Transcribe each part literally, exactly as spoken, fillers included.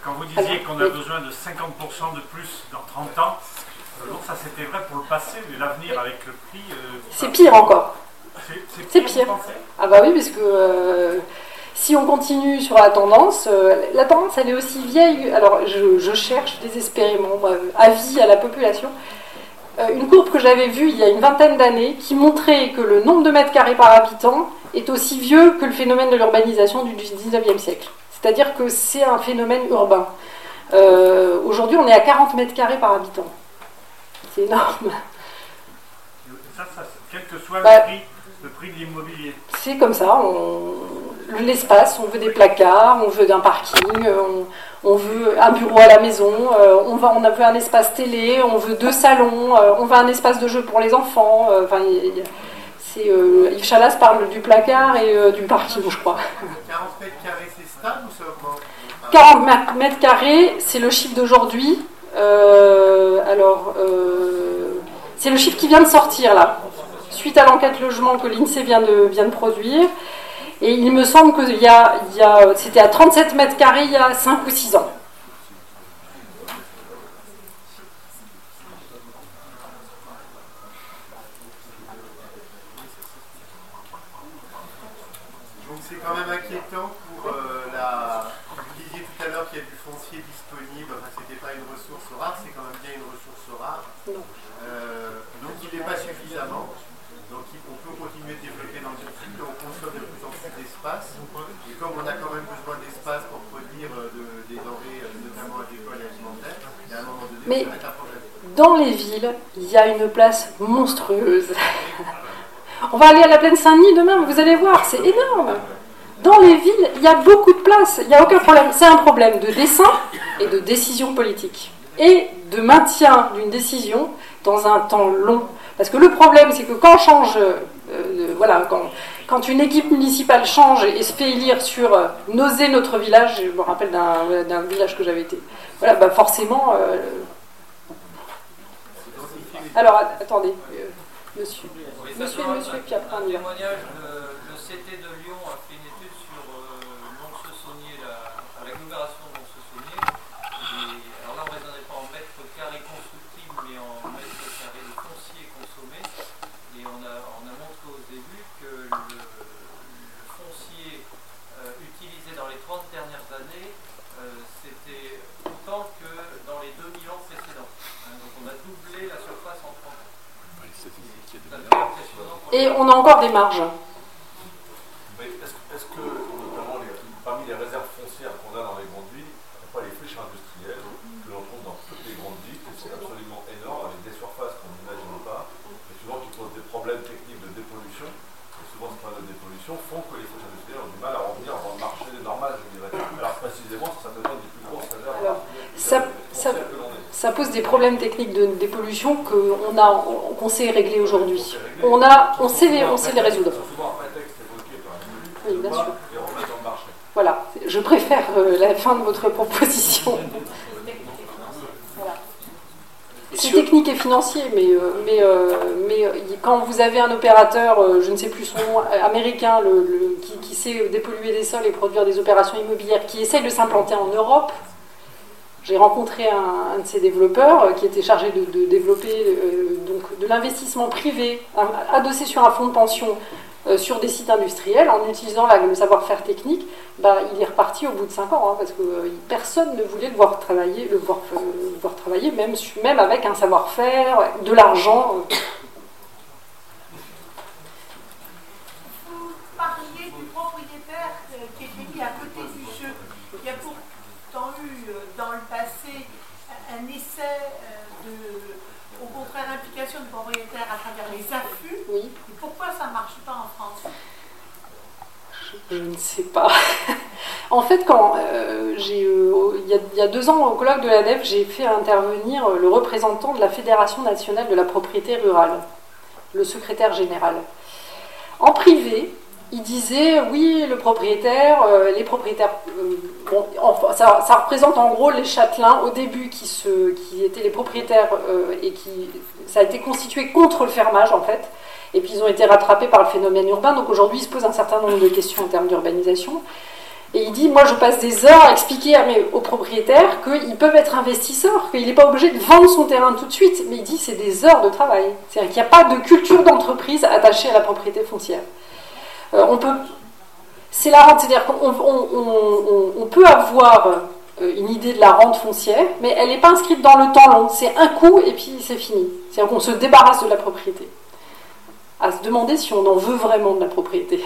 Quand vous disiez qu'on a besoin de cinquante pour cent de plus dans trente ans, alors ça c'était vrai pour le passé, mais l'avenir avec le prix... Euh, c'est pire encore. C'est pire, pire. Ah bah oui, parce que euh, si on continue sur la tendance, euh, la tendance elle est aussi vieille. Alors je, je cherche désespérément, moi, avis à la population, euh, une courbe que j'avais vue il y a une vingtaine d'années qui montrait que le nombre de mètres carrés par habitant est aussi vieux que le phénomène de l'urbanisation du dix-neuvième siècle. C'est-à-dire que c'est un phénomène urbain. Euh, aujourd'hui, on est à quarante mètres carrés par habitant. C'est énorme. Ça, ça, quel que soit bah, le prix, le prix de l'immobilier. C'est comme ça. On, l'espace, on veut des placards, on veut un parking, on, on veut un bureau à la maison, euh, on, va, on veut un espace télé, on veut deux salons, euh, on veut un espace de jeu pour les enfants. Euh, enfin, y, y, c'est, euh, Yves Chalas parle du placard et euh, du parking, je crois. quarante mètres carrés, c'est stable ou ça augmente? quarante mètres carrés, c'est le chiffre d'aujourd'hui. Euh, alors, euh, c'est le chiffre qui vient de sortir là, suite à l'enquête logement que l'INSEE vient de, vient de produire. Et il me semble que y a, y a, c'était à trente-sept mètres carrés il y a cinq ou six ans. Donc c'est quand même inquiétant pour euh, la... Vous disiez tout à l'heure qu'il y a du foncier disponible, enfin c'était pas une ressource rare, c'est quand même bien une ressource rare. Euh, donc il n'est pas suffisamment. Donc on peut continuer de développer dans le sud, on consomme de plus en plus d'espace. Et comme on a quand même besoin d'espace pour produire de, des denrées, notamment agricoles et alimentaires, il y a un moment donné, mais ça va être un problème. Dans les villes, il y a une place monstrueuse. On va aller à la plaine Saint-Denis demain, vous allez voir, c'est énorme. Dans les villes, il y a beaucoup de place, il n'y a aucun problème. C'est un problème de dessin et de décision politique. Et de maintien d'une décision dans un temps long. Parce que le problème, c'est que quand on change, euh, voilà, quand, quand une équipe municipale change et se fait élire sur euh, Nausée notre village, je me rappelle d'un, d'un village que j'avais été, voilà, bah forcément... Euh, alors, attendez, euh, monsieur. Oui, monsieur et monsieur, puis après on y va. Témoignage, le, le C T de Lyon a fait une étude sur euh, Lons-le-Saunier, la, l'agglomération de Lons-le-Saunier. Et alors là, on ne raisonnait pas en mètres carrés constructibles, mais en mètres carrés de foncier consommé. Et on a, on a montré au début que le, le foncier euh, utilisé dans les trente dernières années, euh, c'était autant que dans les deux mille ans précédents. Hein, donc on a doublé la surface en trente ans. Et on a encore des marges. Mais est-ce, est-ce que, notamment, les, parmi les réserves foncières qu'on a dans les grandes villes, il n'y a pas les friches industrielles que l'on trouve dans toutes les grandes villes, que c'est absolument énorme, avec des surfaces qu'on n'imagine pas, et souvent qui posent des problèmes techniques de dépollution. Et souvent, ces problèmes de dépollution font que les friches industrielles ont du mal à revenir dans le marché normal, je dirais. Alors précisément, ça donne des plus grosses réserves. Alors, ça, ça, ça pose des problèmes techniques de dépollution qu'on a, qu'on sait régler aujourd'hui. On, a, on, sait les, on sait les résoudre. Oui, bien sûr. Voilà, je préfère euh, la fin de votre proposition. Voilà. C'est technique et financier, mais, euh, mais, euh, mais euh, quand vous avez un opérateur, euh, je ne sais plus son nom, américain, le, le, qui, qui sait dépolluer des sols et produire des opérations immobilières, qui essaye de s'implanter en Europe. J'ai rencontré un, un de ces développeurs euh, qui était chargé de, de développer euh, donc, de l'investissement privé un, adossé sur un fonds de pension euh, sur des sites industriels en utilisant la, le savoir-faire technique. Bah, il est reparti au bout de cinq ans hein, parce que euh, personne ne voulait le voir travailler, le voir, euh, le voir travailler même, même avec un savoir-faire, de l'argent. Euh. Vous parliez du propriétaire euh, qui était mis à côté du jeu. Il y a pourtant eu euh, dans le passé un essai euh, de, au contraire, implication du propriétaire à travers les affûts. Oui. Et pourquoi ça ne marche pas en France ? Je ne sais pas. En fait, quand euh, j'ai, euh, il, y a, il y a deux ans, au colloque de l'A D E F, j'ai fait intervenir le représentant de la Fédération nationale de la propriété rurale, le secrétaire général. En privé, il disait, oui, le propriétaire, euh, les propriétaires, euh, bon, enfin, ça, ça représente en gros les châtelains au début qui, se, qui étaient les propriétaires euh, et qui, ça a été constitué contre le fermage en fait. Et puis ils ont été rattrapés par le phénomène urbain, donc aujourd'hui il se pose un certain nombre de questions en termes d'urbanisation. Et il dit, moi je passe des heures à expliquer à mes, aux propriétaires qu'ils peuvent être investisseurs, qu'il n'est pas obligé de vendre son terrain tout de suite, mais il dit c'est des heures de travail. C'est-à-dire qu'il n'y a pas de culture d'entreprise attachée à la propriété foncière. Euh, on peut, c'est la rente, c'est-à-dire qu'on on, on, on peut avoir une idée de la rente foncière, mais elle n'est pas inscrite dans le temps long. C'est un coup et puis c'est fini. C'est-à-dire qu'on se débarrasse de la propriété. À se demander si on en veut vraiment de la propriété.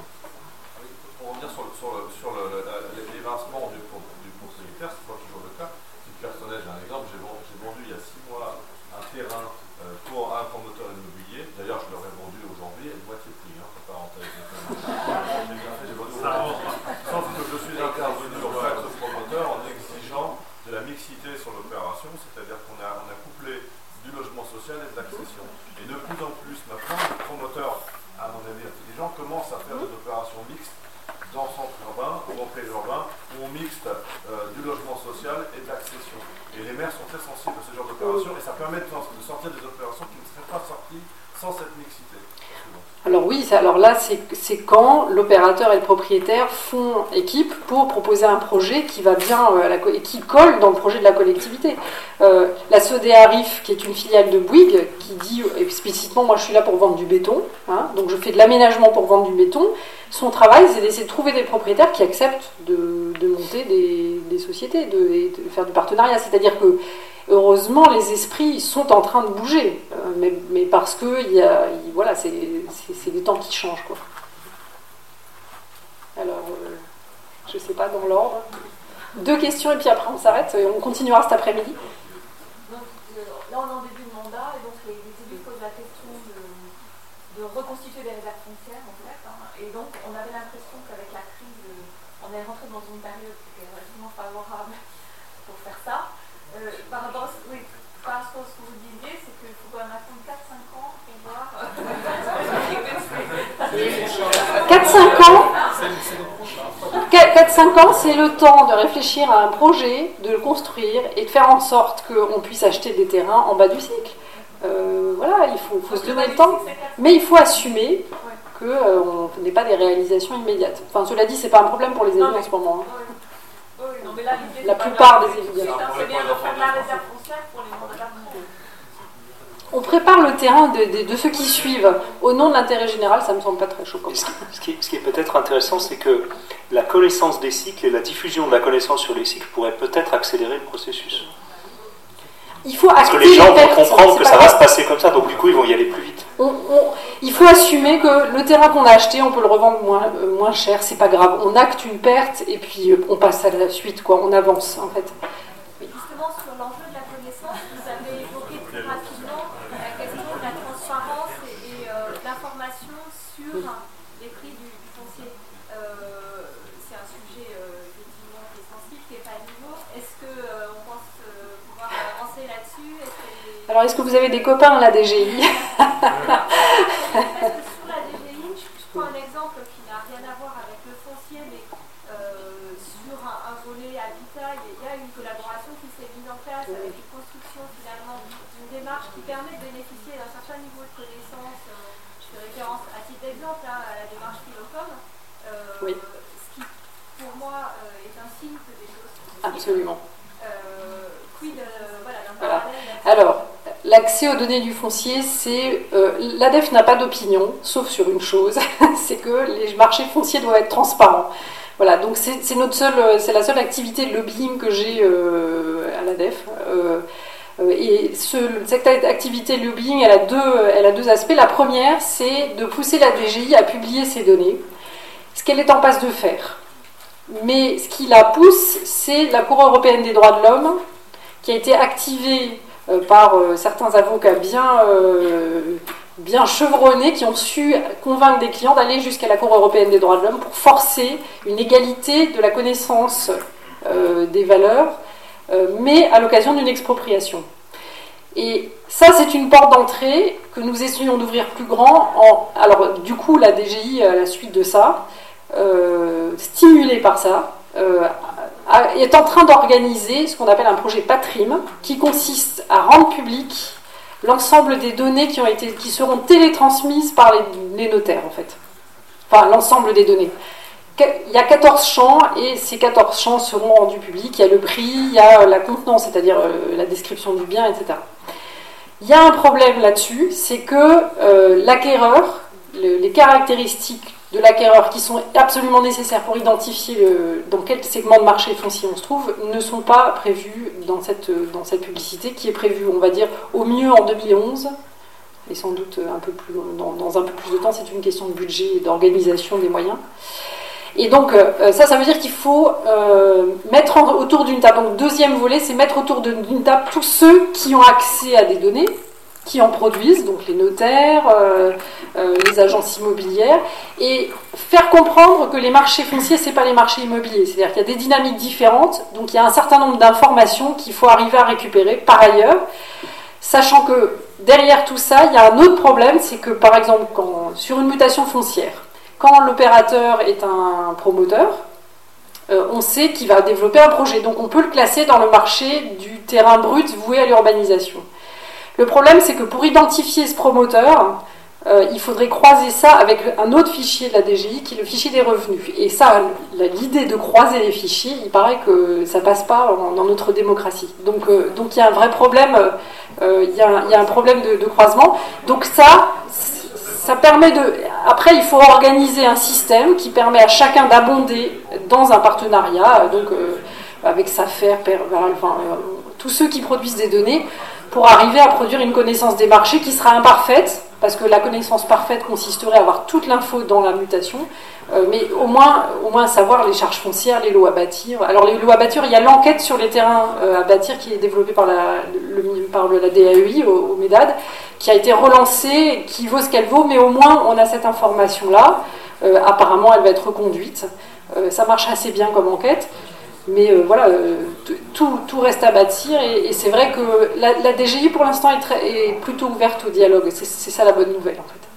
Alors oui, alors là, c'est, c'est quand l'opérateur et le propriétaire font équipe pour proposer un projet qui va bien, euh, à la, et qui colle dans le projet de la collectivité. Euh, la Sodea Rif, qui est une filiale de Bouygues, qui dit explicitement, moi je suis là pour vendre du béton, hein, donc je fais de l'aménagement pour vendre du béton. Son travail, c'est d'essayer de trouver des propriétaires qui acceptent de, de monter des, des sociétés, de, de faire du partenariat. C'est-à-dire que heureusement, les esprits sont en train de bouger, euh, mais, mais parce que il y a, il, voilà, c'est, c'est, c'est des temps qui changent, quoi. Alors, euh, je ne sais pas, dans l'ordre. Deux questions, et puis après on s'arrête, et on continuera cet après-midi. Donc, euh, là, on est en début de mandat, et donc les, les élus posent la question de, de reconstituer des réserves foncières, en fait. Hein, et donc, on avait l'impression qu'avec la crise, euh, on est rentré dans une période qui était relativement favorable pour faire ça. Euh, par rapport à, oui, par rapport à ce que vous disiez, c'est qu'il faut quand même attendre quatre cinq ans pour voir. quatre cinq ans quatre cinq ans, c'est le temps de réfléchir à un projet, de le construire et de faire en sorte qu'on puisse acheter des terrains en bas du cycle. Euh, voilà, il faut, faut se donner le temps, mais il faut assumer qu'on euh, n'ait pas des réalisations immédiates. Enfin, cela dit, c'est pas un problème pour les élus en ce moment. Hein. Oui, non, mais là, la plupart des élus. C'est bien de faire de la réserve foncière pour les mandats. On prépare le terrain de, de, de ceux qui suivent. Au nom de l'intérêt général, ça ne me semble pas très choquant. Ce qui, ce qui, ce qui est peut-être intéressant, c'est que la connaissance des cycles et la diffusion de la connaissance sur les cycles pourrait peut-être accélérer le processus. Il faut Parce que les gens vont comprendre que ça va se passer comme ça, donc du coup, ils vont y aller plus vite. On, on, il faut assumer que le terrain qu'on a acheté, on peut le revendre moins, euh, moins cher, c'est pas grave. On acte une perte et puis euh, on passe à la suite, quoi. On avance, en fait. Justement, sur l'enjeu de la connaissance, vous avez évoqué très rapidement la question de la transparence et, et euh, l'information sur les prix du, du foncier. Euh, c'est un sujet euh, effectivement qui est sensible, qui n'est pas nouveau. Est-ce qu'on euh, pense euh, pouvoir avancer là-dessus? Est-ce que les... Alors, est-ce que vous avez des copains à la D G I? Parce que sur la D G I, je, je prends un exemple qui n'a rien à voir avec le foncier, mais euh, sur un, un volet habitat, il y a une collaboration qui s'est mise en place avec une construction finalement d'une démarche qui permet de bénéficier d'un certain niveau de connaissance. Euh, je fais référence à titre d'exemple hein, à la démarche Philocom, euh, oui. Ce qui pour moi euh, est un signe que des choses. Absolument. Euh, quid, euh, voilà, d'un voilà. parallèle. Alors. L'accès aux données du foncier, c'est... Euh, l'A D E F n'a pas d'opinion, sauf sur une chose, c'est que les marchés fonciers doivent être transparents. Voilà, donc c'est, c'est, notre seule, c'est la seule activité de lobbying que j'ai euh, à l'A D E F. Euh, et ce, cette activité de lobbying, elle a, deux, elle a deux aspects. La première, c'est de pousser la D G I à publier ses données, ce qu'elle est en passe de faire. Mais ce qui la pousse, c'est la Cour européenne des droits de l'homme, qui a été activée par euh, certains avocats bien, euh, bien chevronnés qui ont su convaincre des clients d'aller jusqu'à la Cour européenne des droits de l'homme pour forcer une égalité de la connaissance euh, des valeurs, euh, mais à l'occasion d'une expropriation. Et ça, c'est une porte d'entrée que nous essayons d'ouvrir plus grand. En, alors, du coup, la D G I, à la suite de ça, euh, stimulée par ça, euh, est en train d'organiser ce qu'on appelle un projet Patrim, qui consiste à rendre public l'ensemble des données qui, ont été, qui seront télétransmises par les, les notaires, en fait. Enfin, l'ensemble des données. il y a quatorze champs, et ces quatorze champs seront rendus publics. Il y a le prix, il y a la contenance, c'est-à-dire euh, la description du bien, et cetera. Il y a un problème là-dessus, c'est que euh, l'acquéreur, le, les caractéristiques de l'acquéreur qui sont absolument nécessaires pour identifier le, dans quel segment de marché foncier on se trouve, ne sont pas prévues dans cette, dans cette publicité, qui est prévue, on va dire, au mieux en deux mille onze, et sans doute un peu plus, dans, dans un peu plus de temps. C'est une question de budget et d'organisation des moyens. Et donc, euh, ça, ça veut dire qu'il faut euh, mettre en, autour d'une table. Donc, deuxième volet, c'est mettre autour d'une table tous ceux qui ont accès à des données, qui en produisent, donc les notaires, euh, euh, les agences immobilières, et faire comprendre que les marchés fonciers, ce n'est pas les marchés immobiliers. C'est-à-dire qu'il y a des dynamiques différentes, donc il y a un certain nombre d'informations qu'il faut arriver à récupérer par ailleurs, sachant que derrière tout ça, il y a un autre problème, c'est que, par exemple, quand, sur une mutation foncière, quand l'opérateur est un promoteur, euh, on sait qu'il va développer un projet. Donc on peut le classer dans le marché du terrain brut voué à l'urbanisation. Le problème, c'est que pour identifier ce promoteur, euh, il faudrait croiser ça avec un autre fichier de la D G I, qui est le fichier des revenus. Et ça, l'idée de croiser les fichiers, il paraît que ça passe pas dans notre démocratie. Donc, euh, donc il y a un vrai problème, euh, il y a, il y a un problème de, de croisement. Donc ça... Ça permet de... Après, il faut organiser un système qui permet à chacun d'abonder dans un partenariat, donc euh, avec Safer, enfin, euh, tous ceux qui produisent des données, pour arriver à produire une connaissance des marchés qui sera imparfaite, parce que la connaissance parfaite consisterait à avoir toute l'info dans la mutation, euh, mais au moins, au moins savoir les charges foncières, les lots à bâtir. Alors les lots à bâtir, il y a l'enquête sur les terrains euh, à bâtir qui est développée par la, le, par le, la D A E I au, au MEDAD, qui a été relancée, qui vaut ce qu'elle vaut, mais au moins on a cette information-là. Euh, apparemment, elle va être reconduite. Euh, ça marche assez bien comme enquête. Mais euh, voilà, euh, tout, tout reste à bâtir, et, et c'est vrai que la, la D G I pour l'instant est, très, est plutôt ouverte au dialogue. C'est, c'est ça la bonne nouvelle en fait.